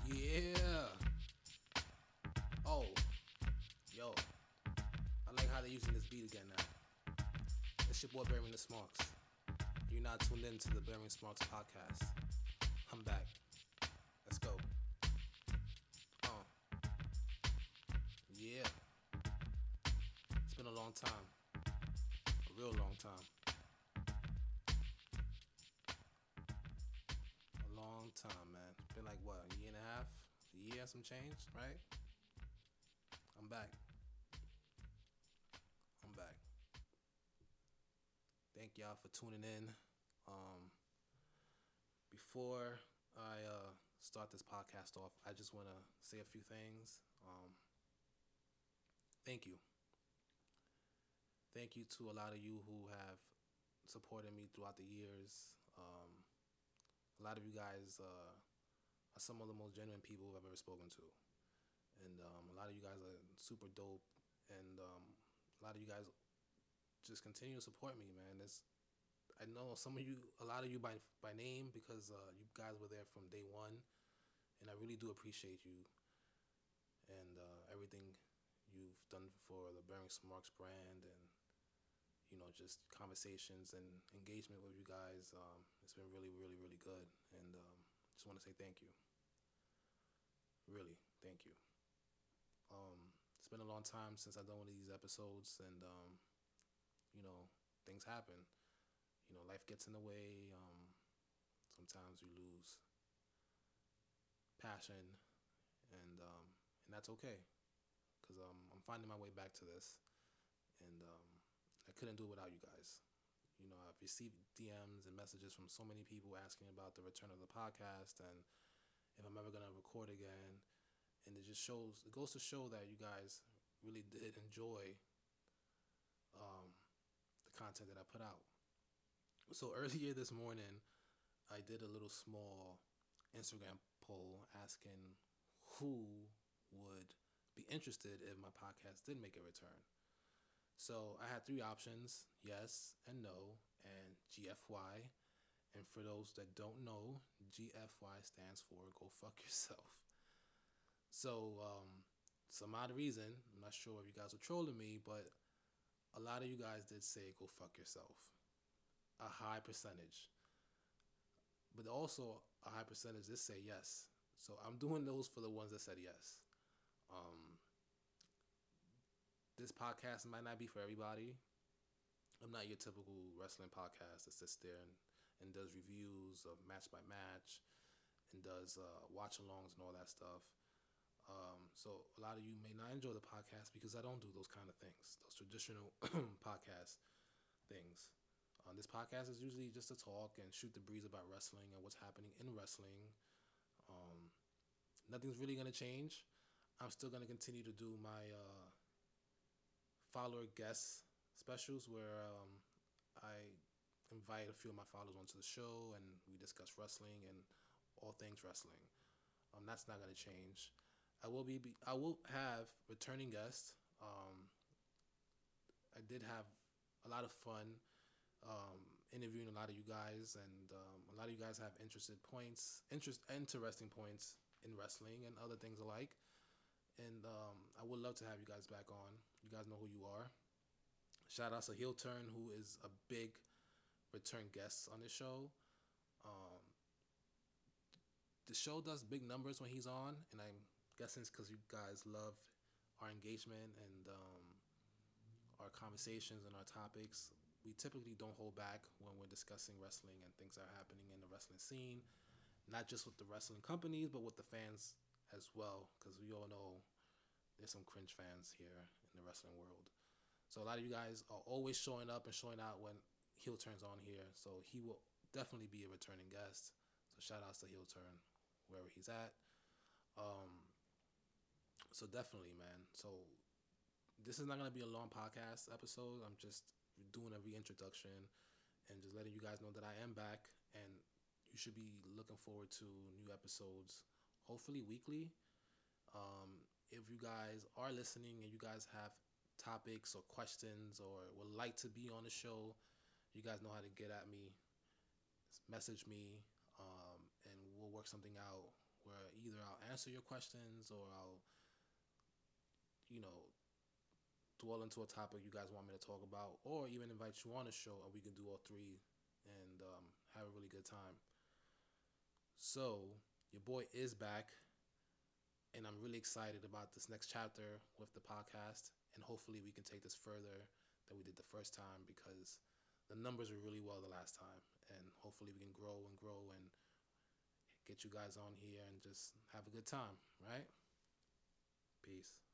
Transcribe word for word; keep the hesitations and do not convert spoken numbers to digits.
Yeah. Oh, yo. I like how they're using this beat again now. It's your boy Bearing the Smarks. You're not tuned in to the Bearing Smarks podcast. I'm back. Let's go. Uh. Yeah. It's been a long time. A real long time. A long time, man. It's been like, what, a year and a half? A year and some change, right? I'm back. I'm back. Thank y'all for tuning in. Um, before I uh, start this podcast off, I just want to say a few things. Um, thank you. Thank you to a lot of you who have supported me throughout the years. Um, a lot of you guys uh, are some of the most genuine people I've ever spoken to. And um, a lot of you guys are super dope. And um, a lot of you guys just continue to support me, man. It's, I know some of you, a lot of you by by name, because uh, you guys were there from day one, and I really do appreciate you and uh, everything you've done for the Bearing Smarks brand, and you know, just conversations and engagement with you guys. Um, it's been really, really, really good, and um, just want to say thank you. Really, thank you. Um, it's been a long time since I've done one of these episodes, and um, you know, things happen. You know, life gets in the way. Um, sometimes you lose passion, and um, and that's okay, cause um, I'm finding my way back to this, and um, I couldn't do it without you guys. You know, I've received D Ms and messages from so many people asking about the return of the podcast and if I'm ever gonna record again, and it just shows. It goes to show that you guys really did enjoy um, the content that I put out. So earlier this morning, I did a little small Instagram poll asking who would be interested if my podcast did make a return. So I had three options: yes and no, and G F Y. And for those that don't know, G F Y stands for Go Fuck Yourself. So um, some odd reason, I'm not sure if you guys were trolling me, but a lot of you guys did say Go Fuck Yourself. A high percentage. But also a high percentage did say yes. So I'm doing those for the ones that said yes. Um, this podcast might not be for everybody. I'm not your typical wrestling podcast that sits there and, and does reviews of match by match and does uh, watch-alongs and all that stuff. Um, so a lot of you may not enjoy the podcast because I don't do those kind of things, those traditional podcast things. Um, this podcast is usually just to talk and shoot the breeze about wrestling and what's happening in wrestling. Um, nothing's really going to change. I'm still going to continue to do my uh, follower guest specials where um, I invite a few of my followers onto the show and we discuss wrestling and all things wrestling. Um, that's not going to change. I will be, I will have returning guests. Um, I did have a lot of fun um, interviewing a lot of you guys, and um, a lot of you guys have interested points, interest, interesting points in wrestling and other things alike. And um, I would love to have you guys back on. You guys know who you are. Shout out to Heel Turn, who is a big return guest on this show. Um, the show does big numbers when he's on, and I'm guessing it's because you guys love our engagement and um, our conversations and our topics. We typically don't hold back when we're discussing wrestling and things that are happening in the wrestling scene, not just with the wrestling companies, but with the fans as well, because we all know there's some cringe fans here in the wrestling world. So a lot of you guys are always showing up and showing out when Heel Turn's on here, so he will definitely be a returning guest. So shout outs to Heel Turn, wherever he's at. Um, so definitely, man. So this is not going to be a long podcast episode. I'm just doing a reintroduction and just letting you guys know that I am back, and you should be looking forward to new episodes, hopefully weekly. Um, if you guys are listening and you guys have topics or questions or would like to be on the show, you guys know how to get at me. Message me, um, and we'll work something out where either I'll answer your questions or I'll, you know, dwell into a topic you guys want me to talk about, or even invite you on a show and we can do all three and um, have a really good time. So, your boy is back, and I'm really excited about this next chapter with the podcast, and hopefully we can take this further than we did the first time because the numbers were really well the last time, and hopefully we can grow and grow and get you guys on here and just have a good time, right? Peace.